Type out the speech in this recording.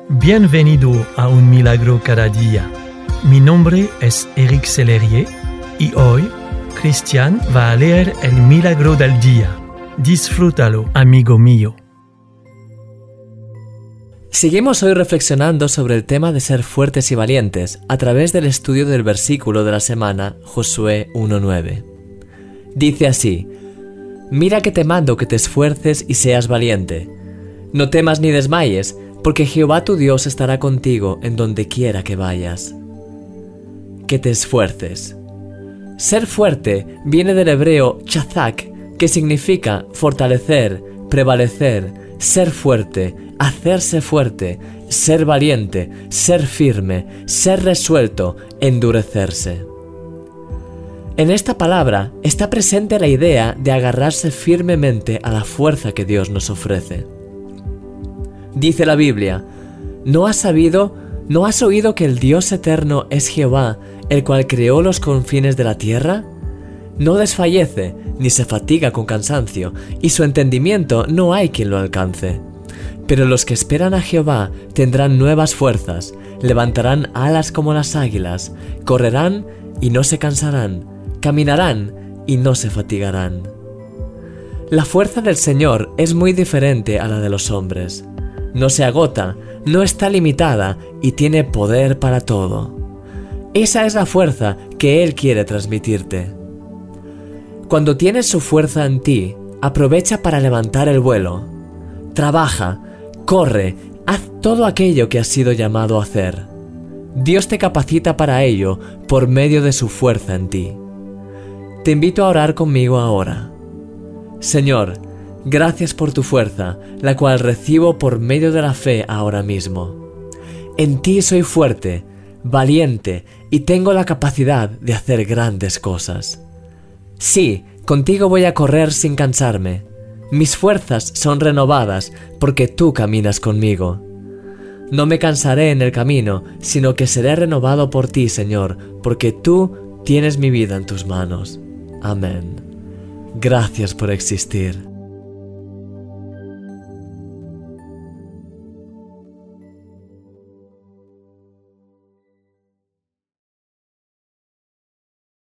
Bienvenido a Un Milagro Cada Día. Mi nombre es Eric Sellerier y hoy Cristian va a leer el Milagro del Día. Disfrútalo, amigo mío. Seguimos hoy reflexionando sobre el tema de ser fuertes y valientes a través del estudio del versículo de la semana, Josué 1:9. Dice así: Mira que te mando que te esfuerces y seas valiente. No temas ni desmayes, porque Jehová tu Dios estará contigo en donde quiera que vayas. Que te esfuerces. Ser fuerte viene del hebreo chazak, que significa fortalecer, prevalecer, ser fuerte, hacerse fuerte, ser valiente, ser firme, ser resuelto, endurecerse. En esta palabra está presente la idea de agarrarse firmemente a la fuerza que Dios nos ofrece. Dice la Biblia: ¿No has oído que el Dios eterno es Jehová, el cual creó los confines de la tierra? No desfallece, ni se fatiga con cansancio, y su entendimiento no hay quien lo alcance. Pero los que esperan a Jehová tendrán nuevas fuerzas, levantarán alas como las águilas, correrán y no se cansarán, caminarán y no se fatigarán. La fuerza del Señor es muy diferente a la de los hombres. No se agota, no está limitada y tiene poder para todo. Esa es la fuerza que Él quiere transmitirte. Cuando tienes su fuerza en ti, aprovecha para levantar el vuelo. Trabaja, corre, haz todo aquello que has sido llamado a hacer. Dios te capacita para ello por medio de su fuerza en ti. Te invito a orar conmigo ahora. Señor, gracias por tu fuerza, la cual recibo por medio de la fe ahora mismo. En ti soy fuerte, valiente y tengo la capacidad de hacer grandes cosas. Sí, contigo voy a correr sin cansarme. Mis fuerzas son renovadas porque tú caminas conmigo. No me cansaré en el camino, sino que seré renovado por ti, Señor, porque tú tienes mi vida en tus manos. Amén. Gracias por existir.